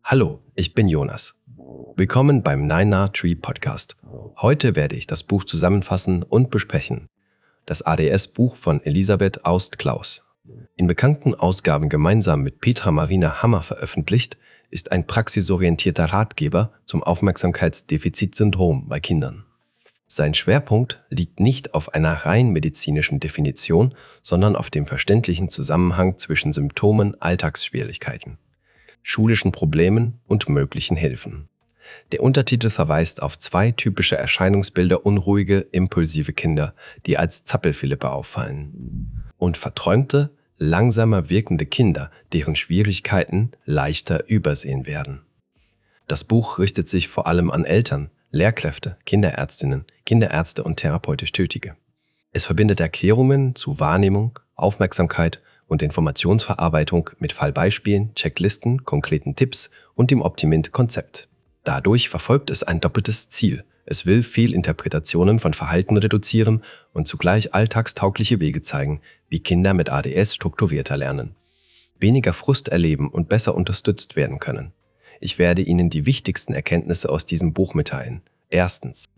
Hallo, ich bin Jonas. Willkommen beim 9 Tree Podcast. Heute werde ich das Buch zusammenfassen und besprechen. Das ADS-Buch von Elisabeth Aust-Klaus. In bekannten Ausgaben gemeinsam mit Petra Marina Hammer veröffentlicht, ist ein praxisorientierter Ratgeber zum Aufmerksamkeitsdefizitsyndrom bei Kindern. Sein Schwerpunkt liegt nicht auf einer rein medizinischen Definition, sondern auf dem verständlichen Zusammenhang zwischen Symptomen, Alltagsschwierigkeiten, schulischen Problemen und möglichen Hilfen. Der Untertitel verweist auf zwei typische Erscheinungsbilder unruhige, impulsive Kinder, die als Zappelphilippe auffallen, und verträumte, langsamer wirkende Kinder, deren Schwierigkeiten leichter übersehen werden. Das Buch richtet sich vor allem an Eltern, Lehrkräfte, Kinderärztinnen, Kinderärzte und therapeutisch Tätige. Es verbindet Erklärungen zu Wahrnehmung, Aufmerksamkeit und Informationsverarbeitung mit Fallbeispielen, Checklisten, konkreten Tipps und dem Optimint-Konzept. Dadurch verfolgt es ein doppeltes Ziel. Es will Fehlinterpretationen von Verhalten reduzieren und zugleich alltagstaugliche Wege zeigen, wie Kinder mit ADS strukturierter lernen, weniger Frust erleben und besser unterstützt werden können. Ich werde Ihnen die wichtigsten Erkenntnisse aus diesem Buch mitteilen. Erstens: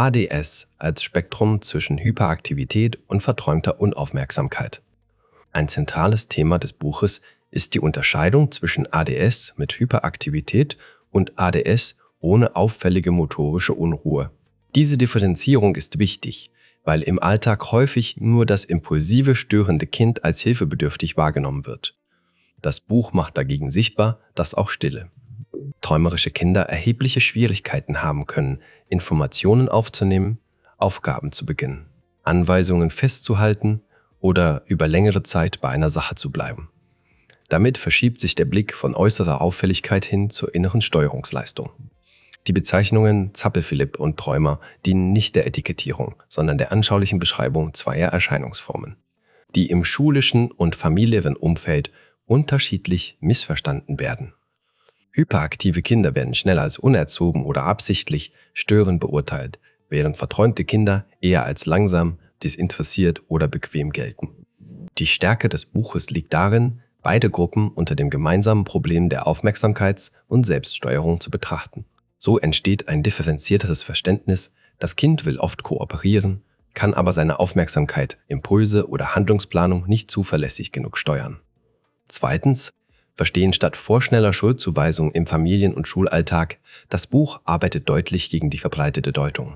ADS als Spektrum zwischen Hyperaktivität und verträumter Unaufmerksamkeit. Ein zentrales Thema des Buches ist die Unterscheidung zwischen ADS mit Hyperaktivität und ADS ohne auffällige motorische Unruhe. Diese Differenzierung ist wichtig, weil im Alltag häufig nur das impulsive, störende Kind als hilfebedürftig wahrgenommen wird. Das Buch macht dagegen sichtbar, dass auch stille, träumerische Kinder erhebliche Schwierigkeiten haben können, Informationen aufzunehmen, Aufgaben zu beginnen, Anweisungen festzuhalten oder über längere Zeit bei einer Sache zu bleiben. Damit verschiebt sich der Blick von äußerer Auffälligkeit hin zur inneren Steuerungsleistung. Die Bezeichnungen Zappelphilipp und Träumer dienen nicht der Etikettierung, sondern der anschaulichen Beschreibung zweier Erscheinungsformen, die im schulischen und familiären Umfeld unterschiedlich missverstanden werden. Hyperaktive Kinder werden schnell als unerzogen oder absichtlich störend beurteilt, während verträumte Kinder eher als langsam, desinteressiert oder bequem gelten. Die Stärke des Buches liegt darin, beide Gruppen unter dem gemeinsamen Problem der Aufmerksamkeits- und Selbststeuerung zu betrachten. So entsteht ein differenzierteres Verständnis: Das Kind will oft kooperieren, kann aber seine Aufmerksamkeit, Impulse oder Handlungsplanung nicht zuverlässig genug steuern. Zweitens: Verstehen statt vorschneller Schuldzuweisung im Familien- und Schulalltag. Das Buch arbeitet deutlich gegen die verbreitete Deutung.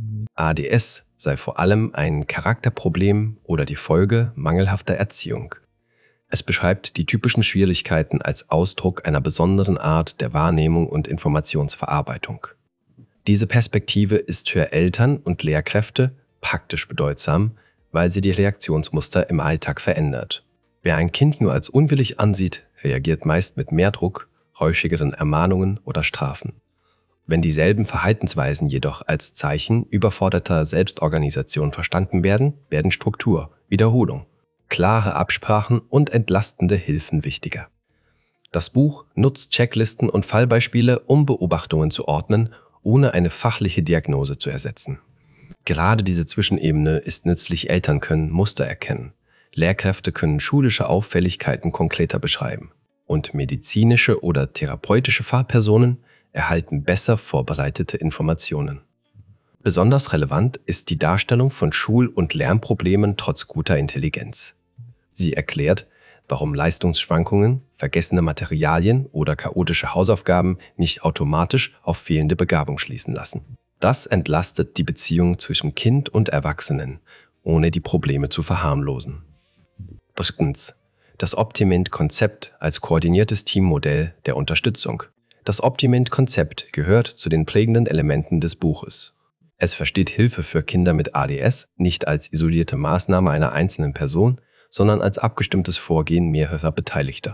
ADS sei vor allem ein Charakterproblem oder die Folge mangelhafter Erziehung. Es beschreibt die typischen Schwierigkeiten als Ausdruck einer besonderen Art der Wahrnehmung und Informationsverarbeitung. Diese Perspektive ist für Eltern und Lehrkräfte praktisch bedeutsam, weil sie die Reaktionsmuster im Alltag verändert. Wer ein Kind nur als unwillig ansieht, reagiert meist mit mehr Druck, häufigeren Ermahnungen oder Strafen. Wenn dieselben Verhaltensweisen jedoch als Zeichen überforderter Selbstorganisation verstanden werden, werden Struktur, Wiederholung, klare Absprachen und entlastende Hilfen wichtiger. Das Buch nutzt Checklisten und Fallbeispiele, um Beobachtungen zu ordnen, ohne eine fachliche Diagnose zu ersetzen. Gerade diese Zwischenebene ist nützlich. Eltern können Muster erkennen, Lehrkräfte können schulische Auffälligkeiten konkreter beschreiben und medizinische oder therapeutische Fachpersonen erhalten besser vorbereitete Informationen. Besonders relevant ist die Darstellung von Schul- und Lernproblemen trotz guter Intelligenz. Sie erklärt, warum Leistungsschwankungen, vergessene Materialien oder chaotische Hausaufgaben nicht automatisch auf fehlende Begabung schließen lassen. Das entlastet die Beziehung zwischen Kind und Erwachsenen, ohne die Probleme zu verharmlosen. Drittens: Das Optimint-Konzept als koordiniertes Teammodell der Unterstützung. Das Optimint-Konzept gehört zu den prägenden Elementen des Buches. Es versteht Hilfe für Kinder mit ADS nicht als isolierte Maßnahme einer einzelnen Person, sondern als abgestimmtes Vorgehen mehrerer Beteiligter.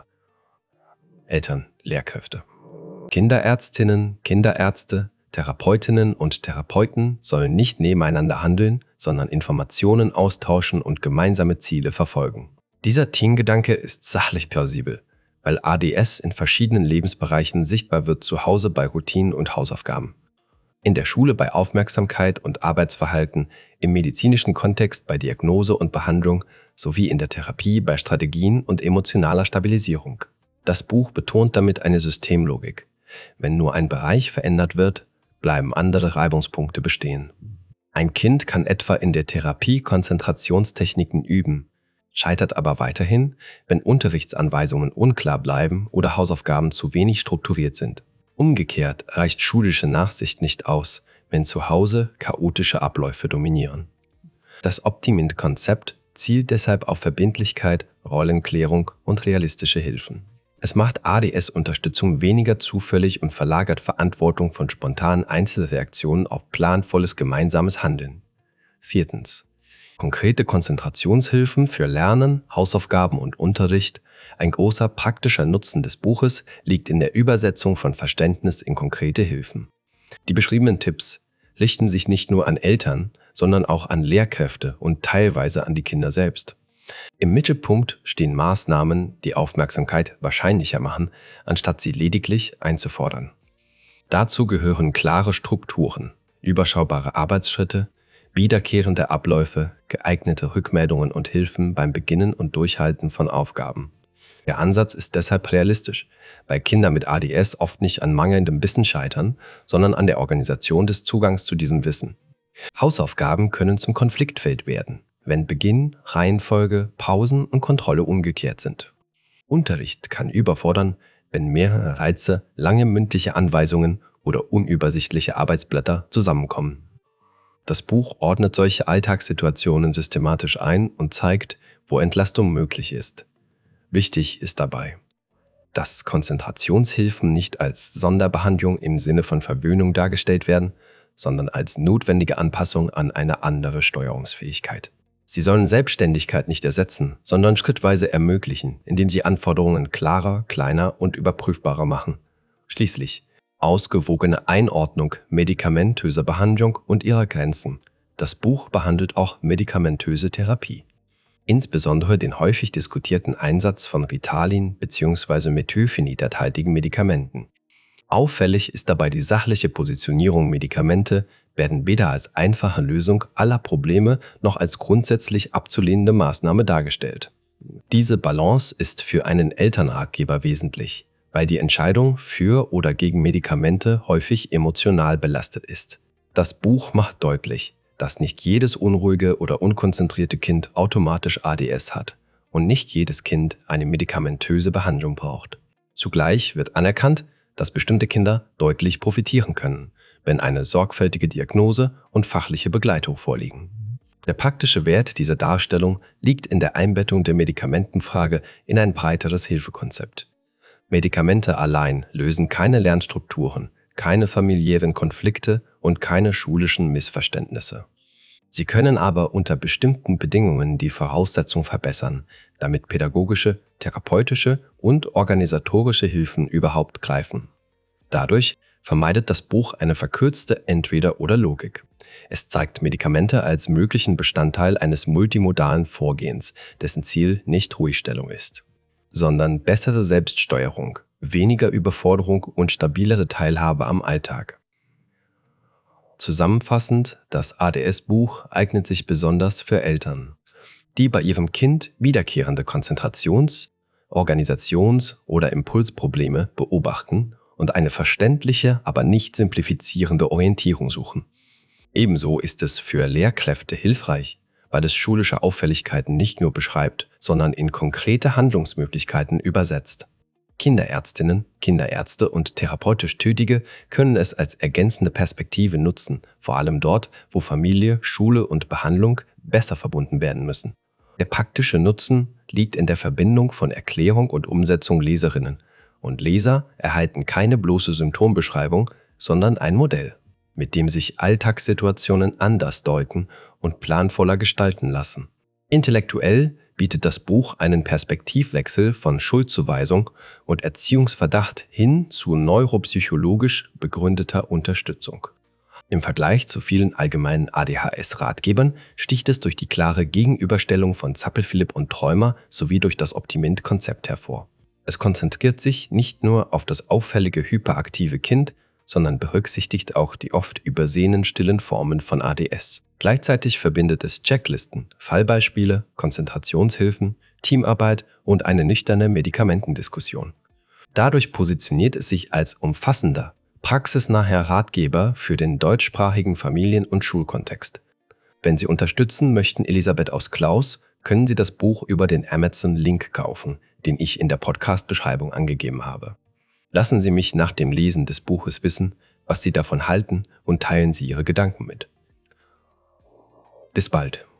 Eltern, Lehrkräfte, Kinderärztinnen, Kinderärzte, Therapeutinnen und Therapeuten sollen nicht nebeneinander handeln, sondern Informationen austauschen und gemeinsame Ziele verfolgen. Dieser Teamgedanke ist sachlich plausibel, weil ADS in verschiedenen Lebensbereichen sichtbar wird, zu Hause bei Routinen und Hausaufgaben, in der Schule bei Aufmerksamkeit und Arbeitsverhalten, im medizinischen Kontext bei Diagnose und Behandlung sowie in der Therapie bei Strategien und emotionaler Stabilisierung. Das Buch betont damit eine Systemlogik. Wenn nur ein Bereich verändert wird, bleiben andere Reibungspunkte bestehen. Ein Kind kann etwa in der Therapie Konzentrationstechniken üben, scheitert aber weiterhin, wenn Unterrichtsanweisungen unklar bleiben oder Hausaufgaben zu wenig strukturiert sind. Umgekehrt reicht schulische Nachsicht nicht aus, wenn zu Hause chaotische Abläufe dominieren. Das Optimint-Konzept zielt deshalb auf Verbindlichkeit, Rollenklärung und realistische Hilfen. Es macht ADS-Unterstützung weniger zufällig und verlagert Verantwortung von spontanen Einzelreaktionen auf planvolles gemeinsames Handeln. 4. Konkrete Konzentrationshilfen für Lernen, Hausaufgaben und Unterricht. Ein großer praktischer Nutzen des Buches liegt in der Übersetzung von Verständnis in konkrete Hilfen. Die beschriebenen Tipps richten sich nicht nur an Eltern, sondern auch an Lehrkräfte und teilweise an die Kinder selbst. Im Mittelpunkt stehen Maßnahmen, die Aufmerksamkeit wahrscheinlicher machen, anstatt sie lediglich einzufordern. Dazu gehören klare Strukturen, überschaubare Arbeitsschritte, wiederkehrende Abläufe, geeignete Rückmeldungen und Hilfen beim Beginnen und Durchhalten von Aufgaben. Der Ansatz ist deshalb realistisch, weil Kinder mit ADS oft nicht an mangelndem Wissen scheitern, sondern an der Organisation des Zugangs zu diesem Wissen. Hausaufgaben können zum Konfliktfeld werden, wenn Beginn, Reihenfolge, Pausen und Kontrolle umgekehrt sind. Unterricht kann überfordern, wenn mehrere Reize, lange mündliche Anweisungen oder unübersichtliche Arbeitsblätter zusammenkommen. Das Buch ordnet solche Alltagssituationen systematisch ein und zeigt, wo Entlastung möglich ist. Wichtig ist dabei, dass Konzentrationshilfen nicht als Sonderbehandlung im Sinne von Verwöhnung dargestellt werden, sondern als notwendige Anpassung an eine andere Steuerungsfähigkeit. Sie sollen Selbstständigkeit nicht ersetzen, sondern schrittweise ermöglichen, indem sie Anforderungen klarer, kleiner und überprüfbarer machen. Schließlich ausgewogene Einordnung medikamentöser Behandlung und ihrer Grenzen. Das Buch behandelt auch medikamentöse Therapie. Insbesondere den häufig diskutierten Einsatz von Ritalin bzw. methylphenidrathaltigen Medikamenten. Auffällig ist dabei die sachliche Positionierung: Medikamente werden weder als einfache Lösung aller Probleme noch als grundsätzlich abzulehnende Maßnahme dargestellt. Diese Balance ist für einen Elternratgeber wesentlich, weil die Entscheidung für oder gegen Medikamente häufig emotional belastet ist. Das Buch macht deutlich, dass nicht jedes unruhige oder unkonzentrierte Kind automatisch ADS hat und nicht jedes Kind eine medikamentöse Behandlung braucht. Zugleich wird anerkannt, dass bestimmte Kinder deutlich profitieren können, wenn eine sorgfältige Diagnose und fachliche Begleitung vorliegen. Der praktische Wert dieser Darstellung liegt in der Einbettung der Medikamentenfrage in ein breiteres Hilfekonzept. Medikamente allein lösen keine Lernstrukturen, keine familiären Konflikte und keine schulischen Missverständnisse. Sie können aber unter bestimmten Bedingungen die Voraussetzung verbessern, damit pädagogische, therapeutische und organisatorische Hilfen überhaupt greifen. Dadurch vermeidet das Buch eine verkürzte Entweder-oder-Logik. Es zeigt Medikamente als möglichen Bestandteil eines multimodalen Vorgehens, dessen Ziel nicht Ruhigstellung ist, sondern bessere Selbststeuerung, weniger Überforderung und stabilere Teilhabe am Alltag. Zusammenfassend, das ADS-Buch eignet sich besonders für Eltern, die bei ihrem Kind wiederkehrende Konzentrations-, Organisations- oder Impulsprobleme beobachten und eine verständliche, aber nicht simplifizierende Orientierung suchen. Ebenso ist es für Lehrkräfte hilfreich, weil es schulische Auffälligkeiten nicht nur beschreibt, sondern in konkrete Handlungsmöglichkeiten übersetzt. Kinderärztinnen, Kinderärzte und therapeutisch Tätige können es als ergänzende Perspektive nutzen, vor allem dort, wo Familie, Schule und Behandlung besser verbunden werden müssen. Der praktische Nutzen liegt in der Verbindung von Erklärung und Umsetzung. Leserinnen und Leser erhalten keine bloße Symptombeschreibung, sondern ein Modell, mit dem sich Alltagssituationen anders deuten und planvoller gestalten lassen. Intellektuell bietet das Buch einen Perspektivwechsel von Schuldzuweisung und Erziehungsverdacht hin zu neuropsychologisch begründeter Unterstützung. Im Vergleich zu vielen allgemeinen ADHS-Ratgebern sticht es durch die klare Gegenüberstellung von Zappel-Philipp und Träumer sowie durch das Optimint-Konzept hervor. Es konzentriert sich nicht nur auf das auffällige hyperaktive Kind, sondern berücksichtigt auch die oft übersehenen stillen Formen von ADS. Gleichzeitig verbindet es Checklisten, Fallbeispiele, Konzentrationshilfen, Teamarbeit und eine nüchterne Medikamentendiskussion. Dadurch positioniert es sich als umfassender, praxisnaher Ratgeber für den deutschsprachigen Familien- und Schulkontext. Wenn Sie unterstützen möchten Elisabeth Aust-Klaus, können Sie das Buch über den Amazon-Link kaufen, den ich in der Podcast-Beschreibung angegeben habe. Lassen Sie mich nach dem Lesen des Buches wissen, was Sie davon halten, und teilen Sie Ihre Gedanken mit. Bis bald.